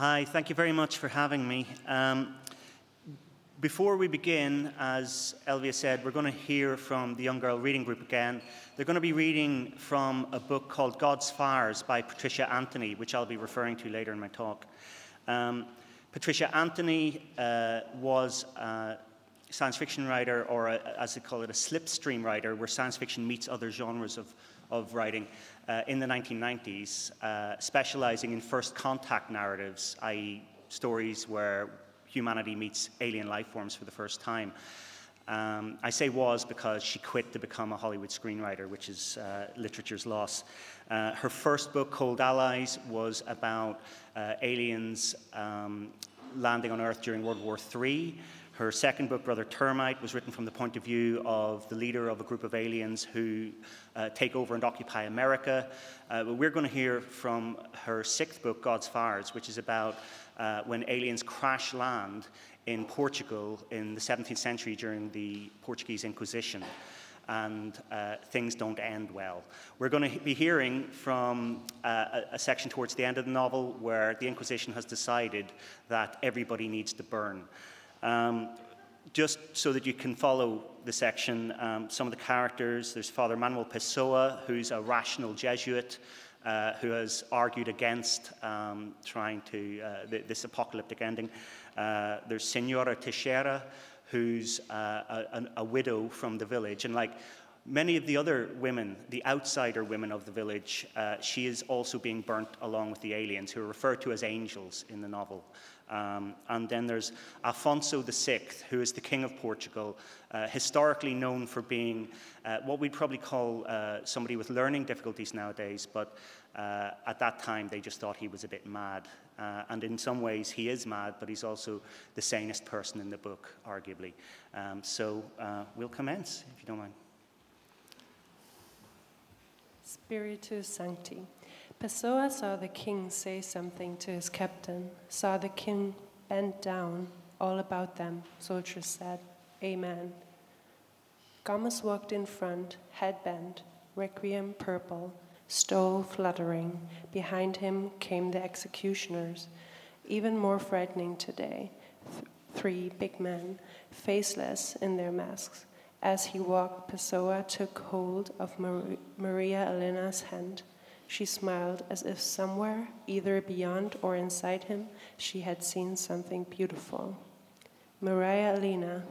Hi, thank you very much for having me. Before we begin, as Elvia said, we're going to hear from the Young Girl Reading Group again. They're going to be reading from a book called God's Fires by Patricia Anthony, which I'll be referring to later in my talk. Patricia Anthony was a science fiction writer, or as they call it, a slipstream writer, where science fiction meets other genres of writing in the 1990s, specializing in first contact narratives, i.e. stories where humanity meets alien life forms for the first time. I say was because she quit to become a Hollywood screenwriter, which is literature's loss. Her first book, Cold Allies, was about aliens landing on Earth during World War III. Her second book, Brother Termite, was written from the point of view of the leader of a group of aliens who take over and occupy America. But we're going to hear from her sixth book, God's Fires, which is about when aliens crash land in Portugal in the 17th century during the Portuguese Inquisition, and things don't end well. We're going to be hearing from a section towards the end of the novel where the Inquisition has decided that everybody needs to burn. Just so that you can follow the section, some of the characters: there's Father Manuel Pessoa, who's a rational Jesuit who has argued against trying to this apocalyptic ending. There's Senora Teixeira, who's a widow from the village, and like many of the other women, the outsider women of the village, she is also being burnt along with the aliens, who are referred to as angels in the novel. And then there's Afonso VI, who is the King of Portugal, historically known for being what we'd probably call somebody with learning difficulties nowadays, but at that time they just thought he was a bit mad. And in some ways he is mad, but he's also the sanest person in the book, arguably. So we'll commence, if you don't mind. Spiritus Sancti. Pessoa saw the king say something to his captain, saw the king bend down. All about them, soldiers said, Amen. Gomez walked in front, head bent, requiem purple, stole fluttering. Behind him came the executioners, even more frightening today. Three big men, faceless in their masks. As he walked, Pessoa took hold of Maria Elena's hand. She smiled as if somewhere, either beyond or inside him, she had seen something beautiful. Maria Elena.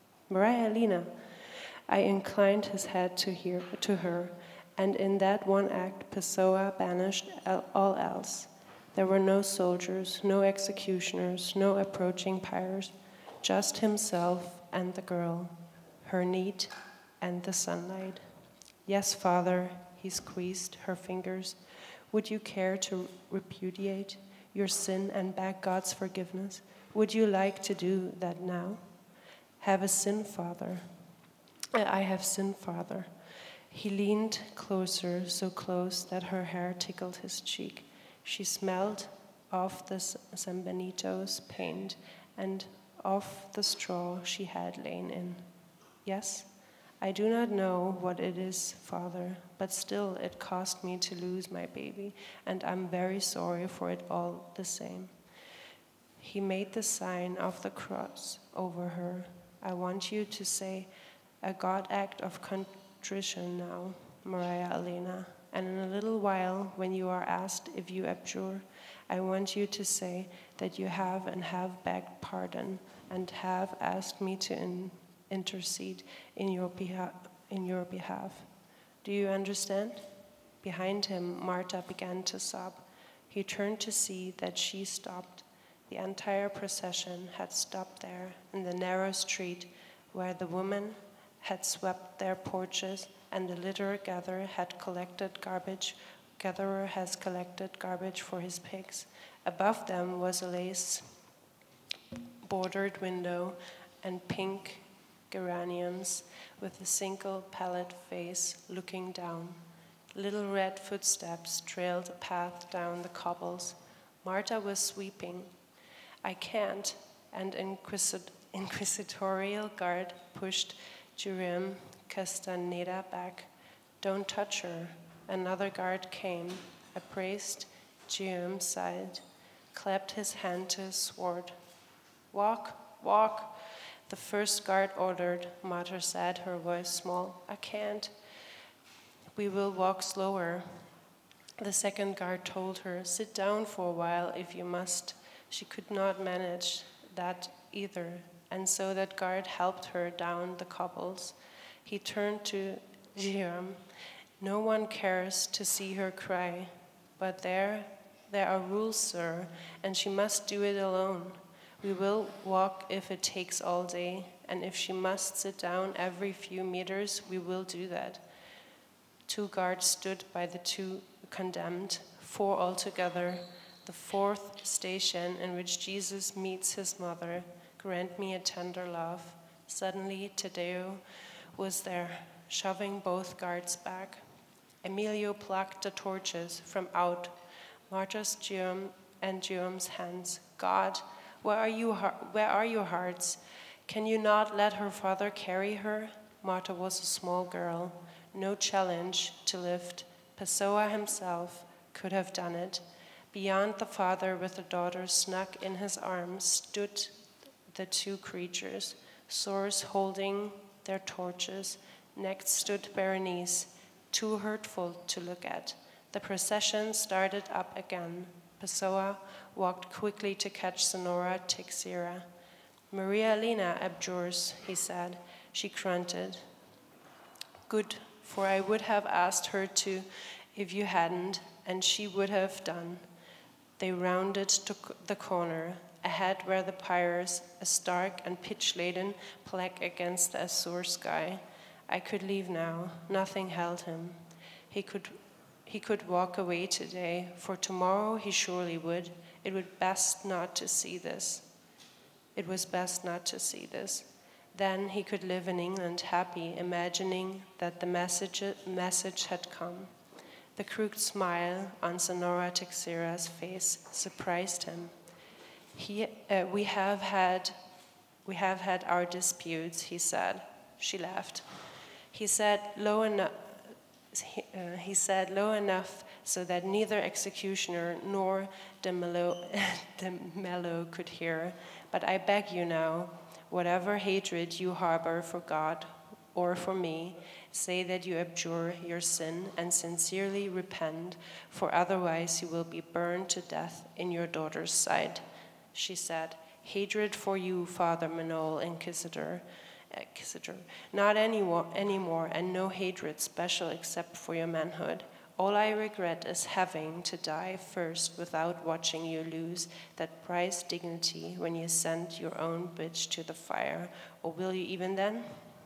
I inclined his head to her, and in that one act, Pessoa banished all else. There were no soldiers, no executioners, no approaching pyres, just himself and the girl, her need and the sunlight. Yes, Father, he squeezed her fingers. Would you care to repudiate your sin and beg God's forgiveness? Would you like to do that now? Have a sin, Father. I have sinned, Father. He leaned closer, so close that her hair tickled his cheek. She smelled of the San Benito's paint and of the straw she had lain in. Yes? I do not know what it is, Father, but still it cost me to lose my baby, and I'm very sorry for it all the same. He made the sign of the cross over her. I want you to say a God act of contrition now, Maria Elena, and in a little while, when you are asked if you abjure, I want you to say that you have and have begged pardon and have asked me to intercede in your behalf. Do you understand? Behind him, Marta began to sob. He turned to see that she stopped. The entire procession had stopped there in the narrow street where the women had swept their porches and the litter gatherer has collected garbage for his pigs. Above them was a lace-bordered window and pink geraniums with a single pallid face looking down. Little red footsteps trailed a path down the cobbles. Marta was sweeping. I can't, and inquisitorial guard pushed Jerome Castaneda back. Don't touch her. Another guard came, appraised Jerome sighed. clapped his hand to his sword. "Walk, walk," the first guard ordered. Martha said, her voice small. "I can't." "We will walk slower." The second guard told her, "Sit down for a while if you must." She could not manage that either, and so that guard helped her down the cobbles. He turned to Jehoram. "No one cares to see her cry, but there are rules, sir, and she must do it alone. We will walk if it takes all day, and if she must sit down every few meters, we will do that." 2 guards stood by the 2 condemned, 4 altogether. The 4th station in which Jesus meets his mother. Grant me a tender love. Suddenly, Taddeo was there, shoving both guards back. Emilio plucked the torches from out Martha's and Jerome's hands. "God, where are your hearts? Can you not let her father carry her?" Martha was a small girl, no challenge to lift. Pessoa himself could have done it. Beyond the father with the daughter snug in his arms stood the 2 creatures, swords holding their torches. Next stood Berenice, too hurtful to look at. The procession started up again. Pessoa walked quickly to catch Sonora Teixeira. "Maria Elena abjures," he said. She grunted. "Good, for I would have asked her to if you hadn't, and she would have done." They rounded the corner. Ahead were the pyres, a stark and pitch-laden plaque against the azure sky. I could leave now. Nothing held him. He could walk away today, for tomorrow he surely would. It was best not to see this. Then he could live in England happy, imagining that the message had come. The crooked smile on Sonora Teixeira's face surprised him. We have had our disputes, he said. She laughed. He said low enough so that neither executioner nor the mellow could hear. "But I beg you now, whatever hatred you harbor for God or for me, say that you abjure your sin and sincerely repent, for otherwise you will be burned to death in your daughter's sight." She said, "Hatred for you, Father Manol, Inquisitor, not anymore, and no hatred special except for your manhood. All I regret is having to die first without watching you lose that prized dignity when you send your own bitch to the fire. Or will you even then?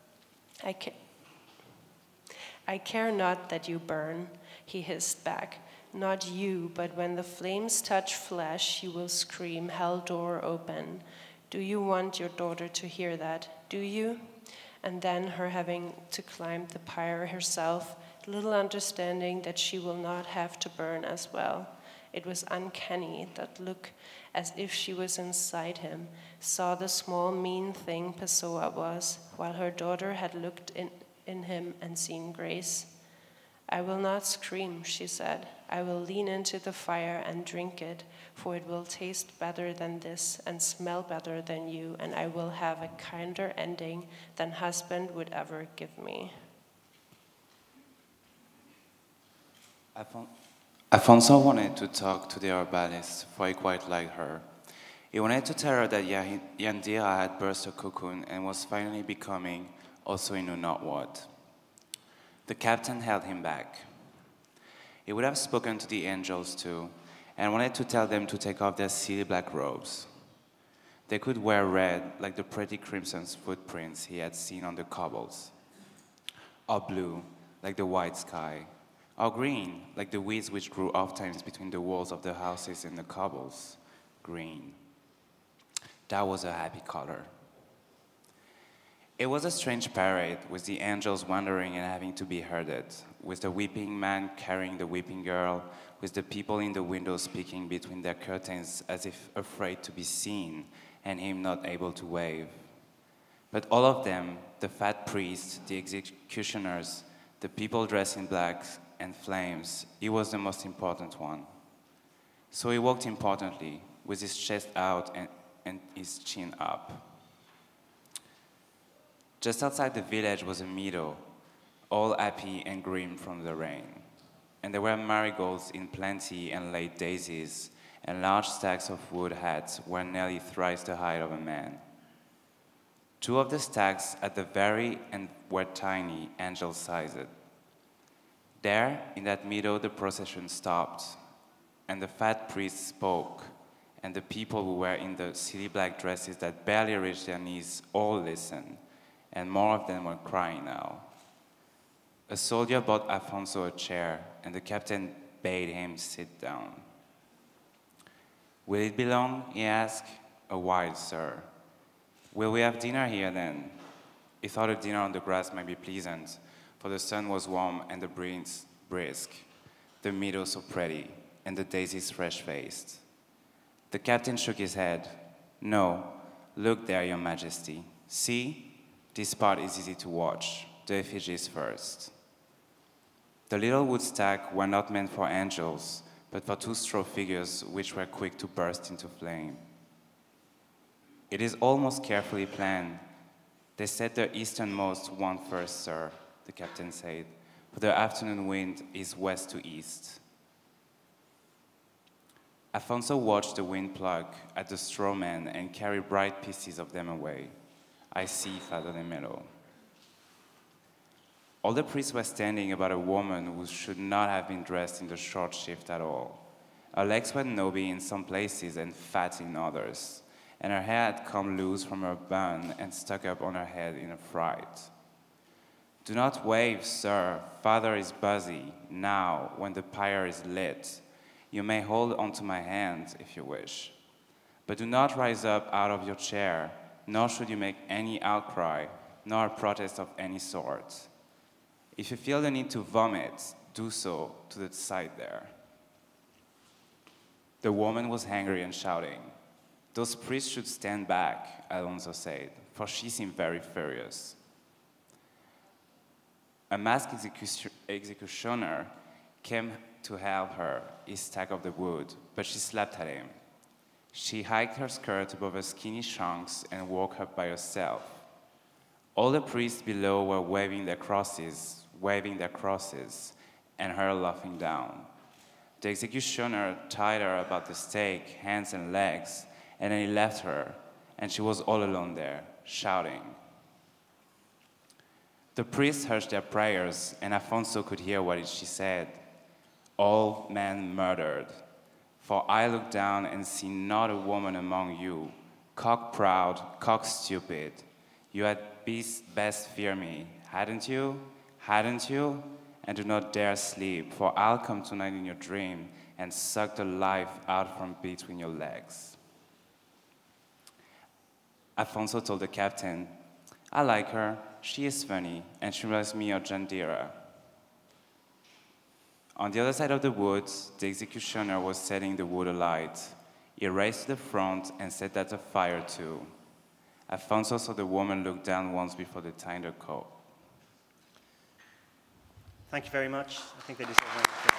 I care not that you burn," he hissed back. "Not you, but when the flames touch flesh, you will scream, 'Hell door open.' Do you want your daughter to hear that? Do you?" And then her having to climb the pyre herself, little understanding that she will not have to burn as well. It was uncanny, that look, as if she was inside him, saw the small mean thing Pessoa was, while her daughter had looked in him and seen grace. "I will not scream," she said. "I will lean into the fire and drink it, for it will taste better than this and smell better than you, and I will have a kinder ending than husband would ever give me." Afonso wanted to talk to the herbalist, for he quite liked her. He wanted to tell her that Yandira had burst her cocoon and was finally becoming also he knew not what. The captain held him back. He would have spoken to the angels too, and wanted to tell them to take off their silly black robes. They could wear red, like the pretty crimson footprints he had seen on the cobbles, or blue, like the white sky, or green, like the weeds which grew oftentimes between the walls of the houses and the cobbles. Green. That was a happy color. It was a strange parade, with the angels wandering and having to be herded, with the weeping man carrying the weeping girl, with the people in the windows speaking between their curtains as if afraid to be seen, and him not able to wave. But all of them, the fat priest, the executioners, the people dressed in black and flames, he was the most important one. So he walked importantly, with his chest out and his chin up. Just outside the village was a meadow, all happy and green from the rain. And there were marigolds in plenty and late daisies, and large stacks of wood hats were nearly thrice the height of a man. 2 of the stacks at the very end were tiny, angel-sized. There, in that meadow, the procession stopped, and the fat priest spoke, and the people who were in the silly black dresses that barely reached their knees all listened, and more of them were crying now. A soldier brought Afonso a chair, and the captain bade him sit down. "Will it be long?" he asked. "A while, sir." "Will we have dinner here, then?" He thought a dinner on the grass might be pleasant, for the sun was warm and the breeze brisk, the meadow so pretty, and the daisies fresh-faced. The captain shook his head. "No, look there, your majesty. See, this part is easy to watch, the effigies first." The little wood stack were not meant for angels, but for 2 straw figures which were quick to burst into flame. "It is all most carefully planned. They set the easternmost one first, sir," the captain said, "for the afternoon wind is west to east." Afonso watched the wind pluck at the straw men and carry bright pieces of them away. "I see, Father de Mello." All the priests were standing about a woman who should not have been dressed in the short shift at all. Her legs were knobby in some places and fat in others, and her hair had come loose from her bun and stuck up on her head in a fright. "Do not wave, sir. Father is busy. Now, when the pyre is lit, you may hold onto my hand if you wish. But do not rise up out of your chair, nor should you make any outcry, nor a protest of any sort. If you feel the need to vomit, do so to the side there." The woman was angry and shouting. "Those priests should stand back," Alonso said, for she seemed very furious. A masked executioner came to help her, his stack of the wood, but she slapped at him. She hiked her skirt above her skinny shanks and walked up by herself. All the priests below were waving their crosses, and her laughing down. The executioner tied her about the stake, hands and legs, and then he left her, and she was all alone there, shouting. The priests hushed their prayers, and Afonso could hear what she said. "All men murdered. For I look down and see not a woman among you, cock-proud, cock-stupid. You had best fear me, hadn't you? Hadn't you? And do not dare sleep, for I'll come tonight in your dream and suck the life out from between your legs." Afonso told the captain, "I like her. She is funny, and she reminds me of Jandira." On the other side of the woods, the executioner was setting the wood alight. He raced to the front and set that afire too. Afonso saw the woman look down once before the tinder coat. Thank you very much. I think they deserve a round of applause.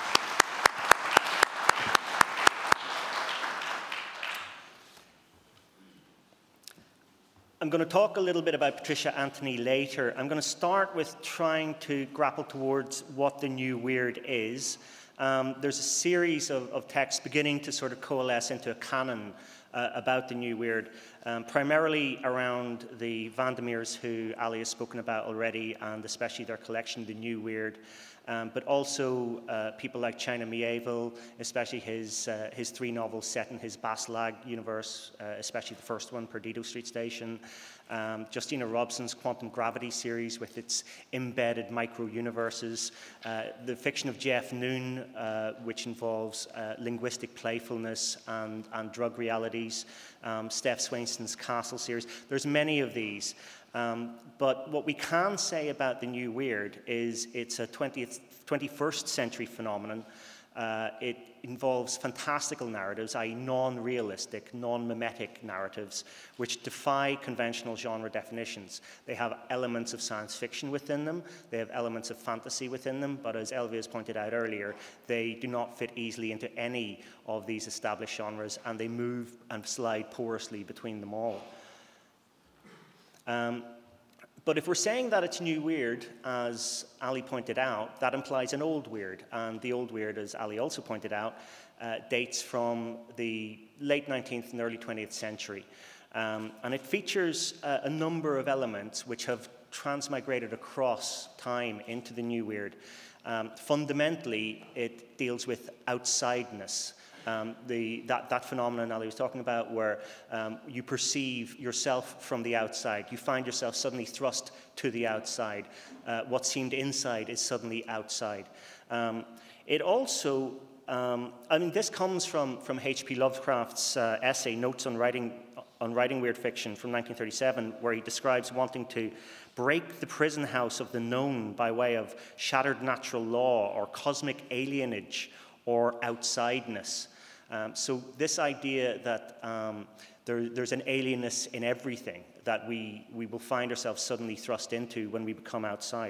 I'm going to talk a little bit about Patricia Anthony later. I'm going to start with trying to grapple towards what the new weird is. There's a series of texts beginning to sort of coalesce into a canon about the new weird, primarily around the Vandermeers, who Ali has spoken about already, and especially their collection, The New Weird, but also people like China Mieville, especially his 3 novels set in his Baslag universe, especially the first one, Perdido Street Station, Justina Robson's Quantum Gravity series with its embedded micro-universes, the fiction of Jeff Noon, which involves linguistic playfulness and drug realities, Steph Swainson's Castle series. There's many of these. But what we can say about the new weird is it's a 21st century phenomenon. It involves fantastical narratives, i.e. non-realistic, non-mimetic narratives, which defy conventional genre definitions. They have elements of science fiction within them, they have elements of fantasy within them, but as Elvia has pointed out earlier, they do not fit easily into any of these established genres, and they move and slide porously between them all. But if we're saying that it's new weird, as Ali pointed out, that implies an old weird. And the old weird, as Ali also pointed out, dates from the late 19th and early 20th century. And it features a number of elements which have transmigrated across time into the new weird. Fundamentally, it deals with outsideness. That phenomenon Ali was talking about, where you perceive yourself from the outside. You find yourself suddenly thrust to the outside. What seemed inside is suddenly outside. It also, this comes from H.P. Lovecraft's essay, Notes on Writing Weird Fiction from 1937, where he describes wanting to break the prison house of the known by way of shattered natural law or cosmic alienage or outsideness. So this idea that there's an alienness in everything that we will find ourselves suddenly thrust into when we become outside.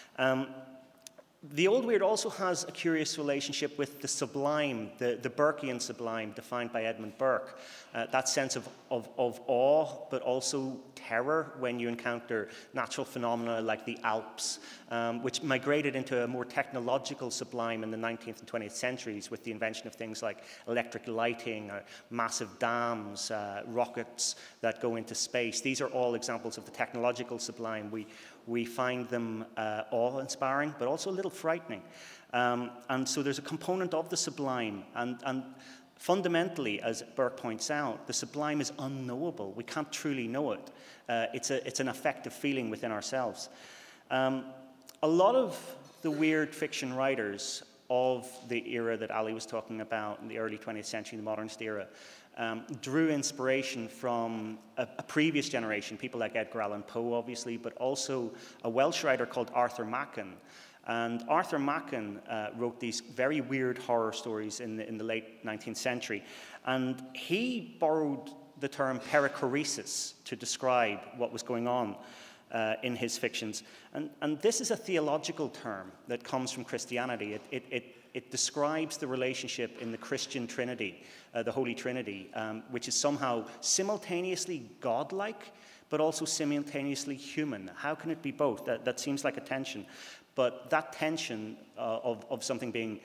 The old weird also has a curious relationship with the sublime, the Burkean sublime, defined by Edmund Burke. That sense of awe, but also terror when you encounter natural phenomena like the Alps, which migrated into a more technological sublime in the 19th and 20th centuries with the invention of things like electric lighting, massive dams, rockets that go into space. These are all examples of the technological sublime. We find them awe-inspiring, but also a little frightening. And so there's a component of the sublime. And fundamentally, as Burke points out, the sublime is unknowable. We can't truly know it. It's an affective feeling within ourselves. A lot of the weird fiction writers of the era that Ali was talking about in the early 20th century, the modernist era, drew inspiration from a previous generation, people like Edgar Allan Poe, obviously, but also a Welsh writer called Arthur Machen. And Arthur Machen wrote these very weird horror stories in the late 19th century. And he borrowed the term perichoresis to describe what was going on in his fictions. And this is a theological term that comes from Christianity. It describes the relationship in the Christian Trinity, the Holy Trinity, which is somehow simultaneously godlike, but also simultaneously human. How can it be both? That seems like a tension. But that tension of something being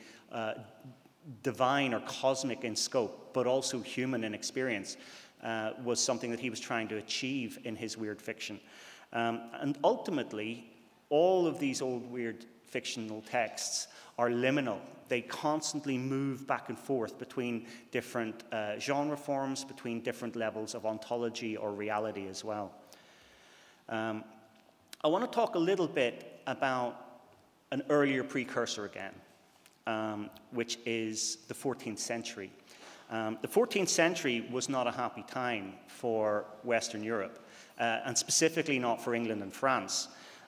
divine or cosmic in scope, but also human in experience, was something that he was trying to achieve in his weird fiction. And ultimately, all of these old weird fictional texts are liminal. They constantly move back and forth between different genre forms, between different levels of ontology or reality as well. I want to talk a little bit about an earlier precursor again, which is the 14th century. The 14th century was not a happy time for Western Europe, and specifically not for England and France.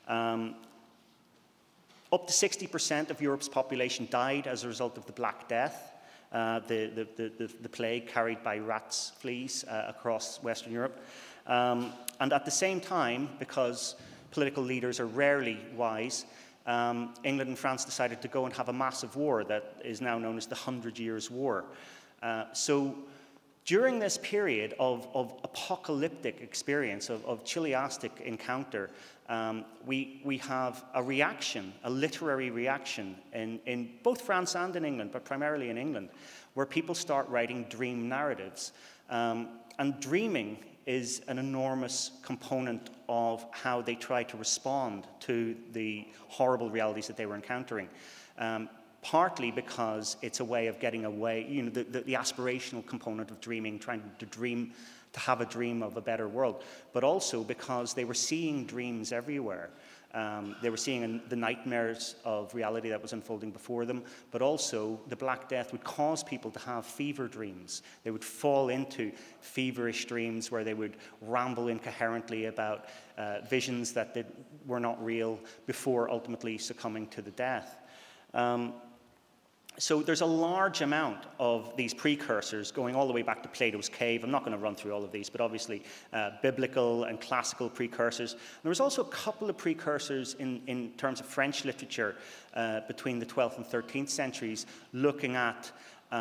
Up to 60% of Europe's population died as a result of the Black Death, the plague carried by rats, fleas across Western Europe. And at the same time, because political leaders are rarely wise, England and France decided to go and have a massive war that is now known as the 100 Years' War. So during this period of apocalyptic experience, of chiliastic encounter, we have a reaction, a literary reaction in both France and in England, but primarily in England, where people start writing dream narratives. And dreaming is an enormous component of how they try to respond to the horrible realities that they were encountering. Partly because it's a way of getting away, the aspirational component of dreaming, trying to dream, to have a dream of a better world, but also because they were seeing dreams everywhere. They were seeing the nightmares of reality that was unfolding before them, but also the Black Death would cause people to have fever dreams. They would fall into feverish dreams where they would ramble incoherently about visions that were not real before ultimately succumbing to the death. So there's a large amount of these precursors going all the way back to Plato's cave. I'm not going to run through all of these, but obviously biblical and classical precursors. There was also a couple of precursors in terms of French literature between the 12th and 13th centuries, looking at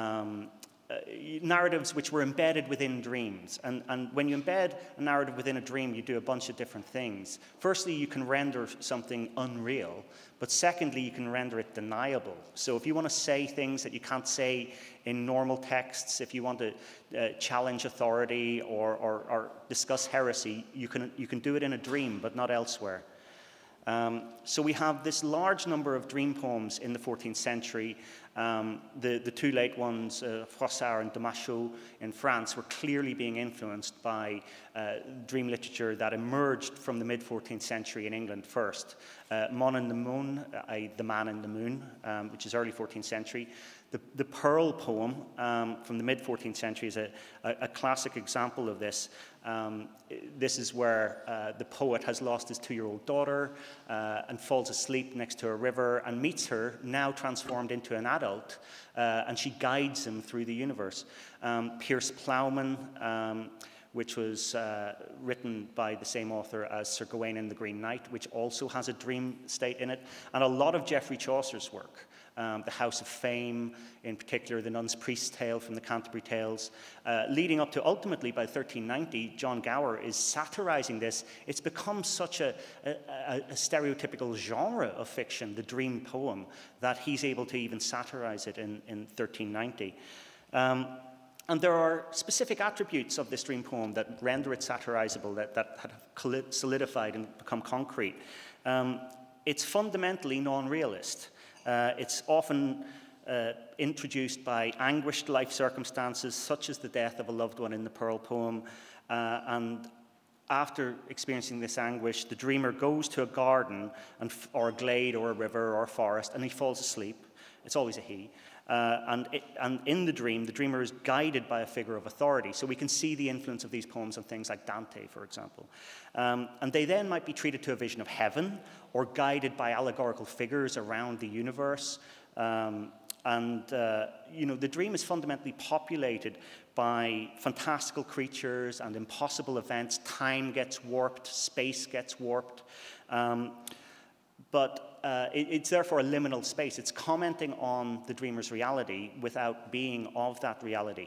narratives which were embedded within dreams. And when you embed a narrative within a dream, you do a bunch of different things. Firstly, you can render something unreal, but secondly, you can render it deniable. So if you want to say things that you can't say in normal texts, if you want to challenge authority or discuss heresy, you can do it in a dream, but not elsewhere. So we have this large number of dream poems in the 14th century. The two late ones, Froissart and Damasceau in France, were clearly being influenced by dream literature that emerged from the mid-14th century in England first. Mon in the Moon, The Man in the Moon, which is early 14th century. The Pearl poem from the mid-14th century is a classic example of this. This is where the poet has lost his 2-year-old daughter and falls asleep next to a river and meets her, now transformed into an adult, and she guides him through the universe. Piers Plowman, which was written by the same author as Sir Gawain and the Green Knight, which also has a dream state in it, and a lot of Geoffrey Chaucer's work. The House of Fame, in particular, the Nun's Priest's Tale from the Canterbury Tales, leading up to ultimately, by 1390, John Gower is satirizing this. It's become such a stereotypical genre of fiction, the dream poem, that he's able to even satirize it in 1390. And there are specific attributes of this dream poem that render it satirizable, that have solidified and become concrete. It's fundamentally non-realist. It's often introduced by anguished life circumstances, such as the death of a loved one in the Pearl poem. And after experiencing this anguish, the dreamer goes to a garden or a glade or a river or a forest, and he falls asleep. It's always a he. And in the dreamer is guided by a figure of authority. So we can see the influence of these poems on things like Dante, for example. And they then might be treated to a vision of heaven or guided by allegorical figures around the universe. The dream is fundamentally populated by fantastical creatures and impossible events. Time gets warped, space gets warped. But it's therefore a liminal space. It's commenting on the dreamer's reality without being of that reality.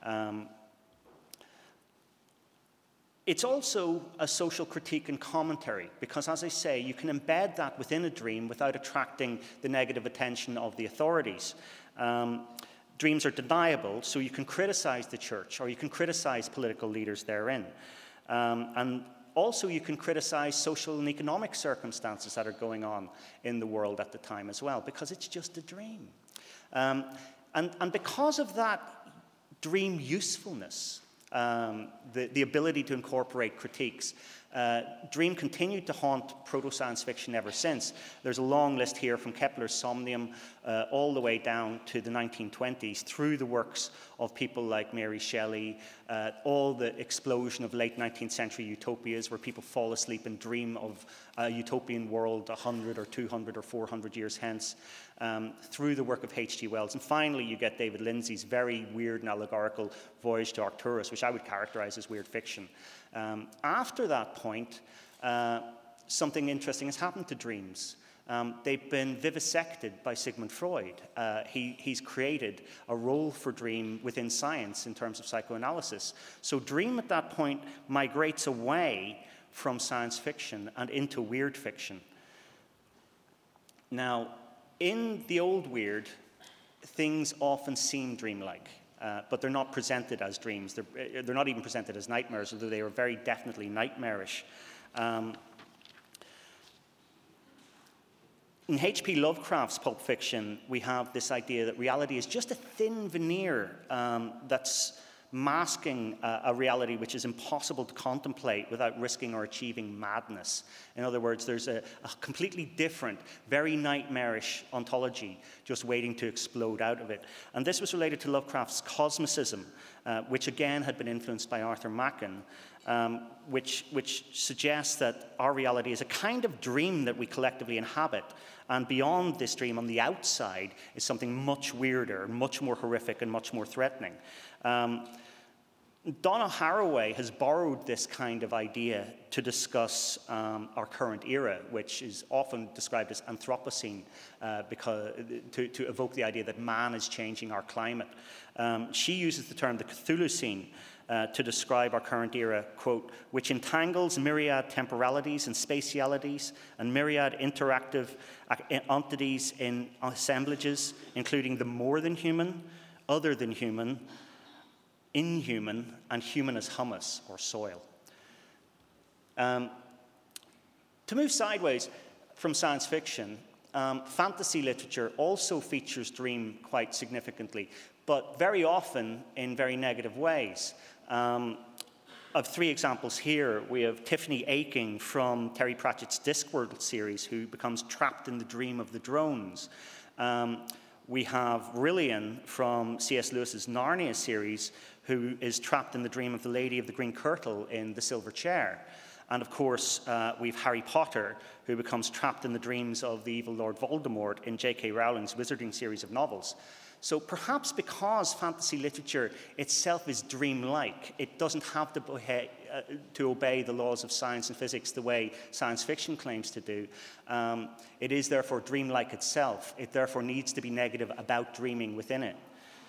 It's also a social critique and commentary, because, as I say, you can embed that within a dream without attracting the negative attention of the authorities. Dreams are deniable, so you can criticize the church or you can criticize political leaders therein. And also, you can criticize social and economic circumstances that are going on in the world at the time as well, because it's just a dream. And because of that dream usefulness, the ability to incorporate critiques, dream continued to haunt proto-science fiction ever since. There's a long list here from Kepler's Somnium all the way down to the 1920s, through the works of people like Mary Shelley, all the explosion of late 19th century utopias where people fall asleep and dream of a utopian world 100 or 200 or 400 years hence, through the work of H.G. Wells. And finally, you get David Lindsay's very weird and allegorical Voyage to Arcturus, which I would characterize as weird fiction. After that point, something interesting has happened to dreams. They've been vivisected by Sigmund Freud. He's created a role for dream within science in terms of psychoanalysis. So dream at that point migrates away from science fiction and into weird fiction. Now, in the old weird, things often seem dreamlike. But they're not presented as dreams. They're not even presented as nightmares, although they are very definitely nightmarish. In H.P. Lovecraft's Pulp Fiction, we have this idea that reality is just a thin veneer that's masking a reality which is impossible to contemplate without risking or achieving madness. In other words, there's a completely different, very nightmarish ontology just waiting to explode out of it. And this was related to Lovecraft's cosmicism, which again had been influenced by Arthur Machen, which suggests that our reality is a kind of dream that we collectively inhabit. And beyond this dream, on the outside, is something much weirder, much more horrific, and much more threatening. Donna Haraway has borrowed this kind of idea to discuss our current era, which is often described as Anthropocene, because to evoke the idea that man is changing our climate. She uses the term the Cthulhucene to describe our current era, quote, which entangles myriad temporalities and spatialities and myriad interactive entities in assemblages, including the more than human, other than human, inhuman, and human as humus or soil. To move sideways from science fiction, fantasy literature also features dream quite significantly, but very often in very negative ways. Of 3 examples here, we have Tiffany Aching from Terry Pratchett's Discworld series, who becomes trapped in the dream of the drones. We have Rillian from C.S. Lewis's Narnia series, who is trapped in the dream of the Lady of the Green Kirtle in The Silver Chair. And of course, we've Harry Potter, who becomes trapped in the dreams of the evil Lord Voldemort in J.K. Rowling's Wizarding series of novels. So perhaps because fantasy literature itself is dreamlike, it doesn't have to obey the laws of science and physics the way science fiction claims to do. It is therefore dreamlike itself. It therefore needs to be negative about dreaming within it.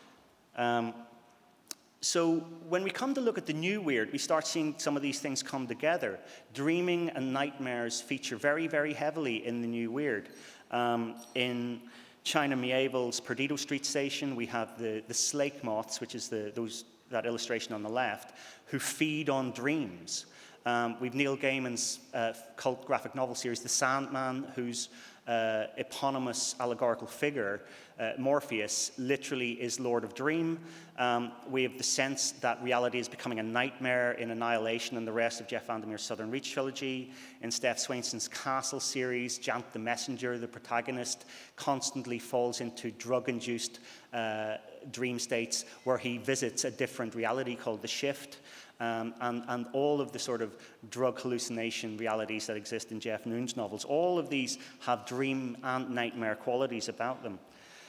So when we come to look at the new weird, we start seeing some of these things come together. Dreaming and nightmares feature very, very heavily in the new weird. In China Miéville's Perdido Street Station, we have the slake moths, which is that illustration on the left, who feed on dreams. We've Neil Gaiman's cult graphic novel series, The Sandman, whose eponymous allegorical figure, Morpheus, literally is Lord of Dream. We have the sense that reality is becoming a nightmare in Annihilation and the rest of Jeff Vandermeer's Southern Reach trilogy. In Steph Swainson's Castle series, Jant the Messenger, the protagonist, constantly falls into drug-induced dream states where he visits a different reality called the Shift. And all of the sort of drug hallucination realities that exist in Jeff Noon's novels, all of these have dream and nightmare qualities about them.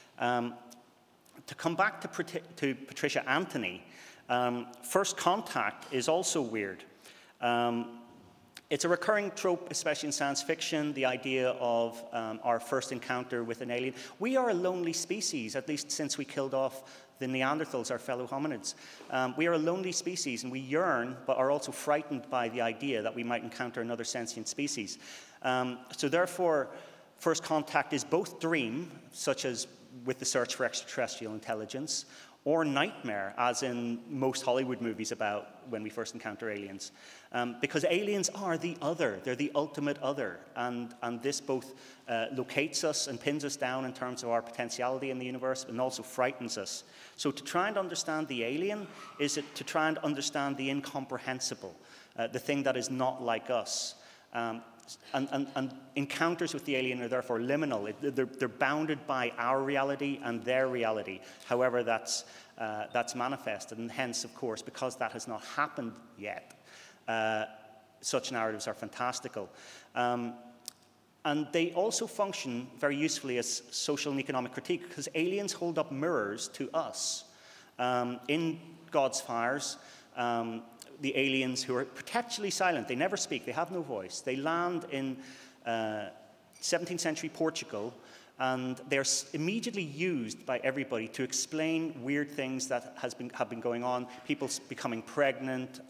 To come back to Patricia Anthony, First Contact is also weird. It's a recurring trope, especially in science fiction, the idea of our first encounter with an alien. We are a lonely species, at least since we killed off the Neanderthals, our fellow hominids. We are a lonely species, and we yearn, but are also frightened by the idea that we might encounter another sentient species. So therefore, First Contact is both dream, such as with the search for extraterrestrial intelligence, or nightmare, as in most Hollywood movies about when we first encounter aliens. Because aliens are the other, they're the ultimate other, and this both locates us and pins us down in terms of our potentiality in the universe, and also frightens us. So to try and understand the alien is to try and understand the incomprehensible, the thing that is not like us. And encounters with the alien are therefore liminal. They're bounded by our reality and their reality, however that's manifested. And hence, of course, because that has not happened yet, such narratives are fantastical. And they also function very usefully as social and economic critique, because aliens hold up mirrors to us. In God's Fires, the aliens, who are perpetually silent, they never speak, they have no voice. They land in 17th century Portugal, and they're immediately used by everybody to explain weird things that have been going on. People becoming pregnant,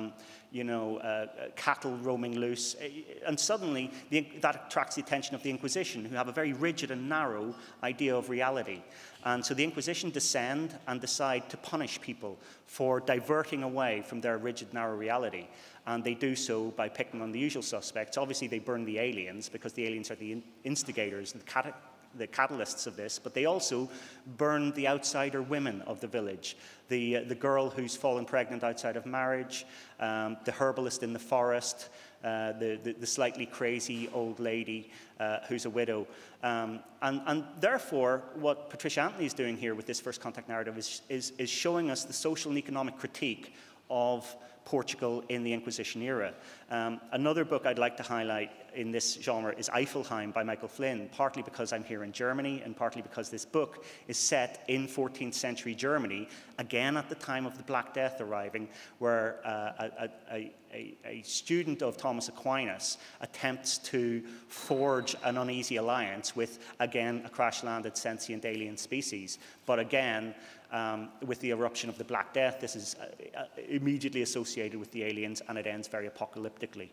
cattle roaming loose, and suddenly that attracts the attention of the Inquisition, who have a very rigid and narrow idea of reality. And so the Inquisition descend and decide to punish people for diverting away from their rigid, narrow reality. And they do so by picking on the usual suspects. Obviously, they burn the aliens, because the aliens are the instigators and the catalysts of this, but they also burned the outsider women of the village. The girl who's fallen pregnant outside of marriage, the herbalist in the forest, the slightly crazy old lady who's a widow. And therefore, what Patricia Anthony is doing here with this first contact narrative is showing us the social and economic critique of Portugal in the Inquisition era. Another book I'd like to highlight in this genre is Eifelheim by Michael Flynn, partly because I'm here in Germany and partly because this book is set in 14th century Germany, again at the time of the Black Death arriving, where a student of Thomas Aquinas attempts to forge an uneasy alliance with, again, a crash-landed sentient alien species. But again, with the eruption of the Black Death, this is immediately associated with the aliens, and it ends very apocalyptically.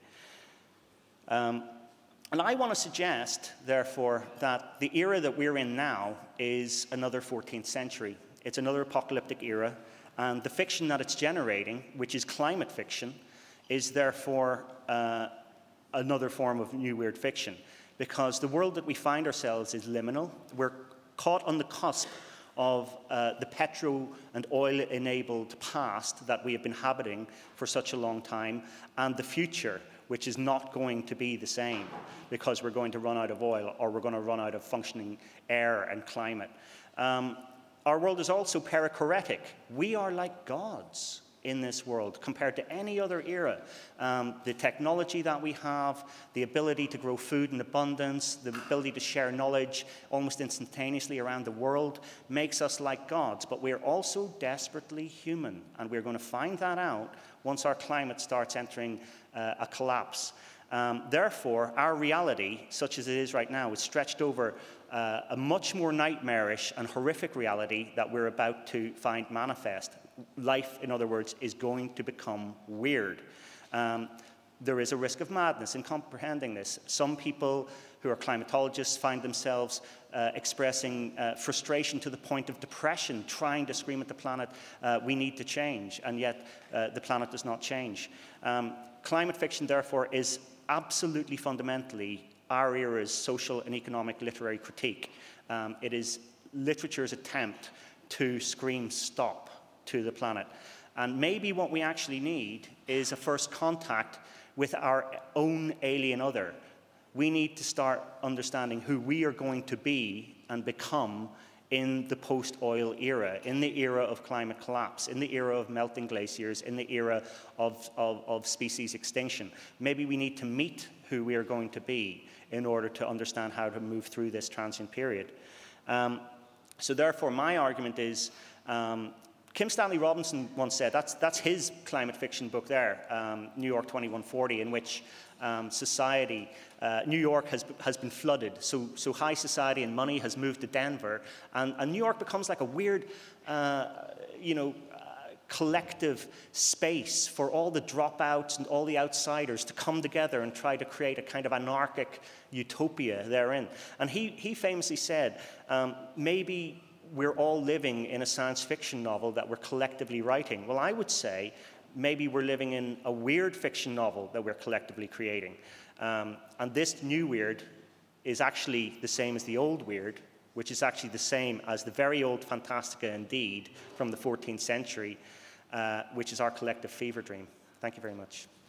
And I want to suggest, therefore, that the era that we're in now is another 14th century. It's another apocalyptic era, and the fiction that it's generating, which is climate fiction, is therefore another form of new weird fiction, because the world that we find ourselves is liminal. We're caught on the cusp of the petro and oil-enabled past that we have been inhabiting for such a long time, and the future, which is not going to be the same, because we're going to run out of oil, or we're going to run out of functioning air and climate. Our world is also perichoretic. We are like gods in this world compared to any other era. The technology that we have, the ability to grow food in abundance, the ability to share knowledge almost instantaneously around the world makes us like gods, but we're also desperately human, and we're going to find that out once our climate starts entering a collapse. Therefore, our reality, such as it is right now, is stretched over a much more nightmarish and horrific reality that we're about to find manifest. Life, in other words, is going to become weird. There is a risk of madness in comprehending this. Some people who are climatologists find themselves expressing frustration to the point of depression, trying to scream at the planet, we need to change, and yet the planet does not change. Climate fiction, therefore, is absolutely fundamentally our era's social and economic literary critique. It is literature's attempt to scream stop to the planet. And maybe what we actually need is a first contact with our own alien other. We need to start understanding who we are going to be and become in the post-oil era, in the era of climate collapse, in the era of melting glaciers, in the era of species extinction. Maybe we need to meet who we are going to be in order to understand how to move through this transient period. So therefore, my argument is, Kim Stanley Robinson once said, that's his climate fiction book there, New York 2140, in which society, New York has been flooded. So high society and money has moved to Denver, and New York becomes like a weird, collective space for all the dropouts and all the outsiders to come together and try to create a kind of anarchic utopia therein. And he famously said, maybe we're all living in a science fiction novel that we're collectively writing. Well, I would say maybe we're living in a weird fiction novel that we're collectively creating. And this new weird is actually the same as the old weird, which is actually the same as the very old Fantastica indeed from the 14th century, which is our collective fever dream. Thank you very much.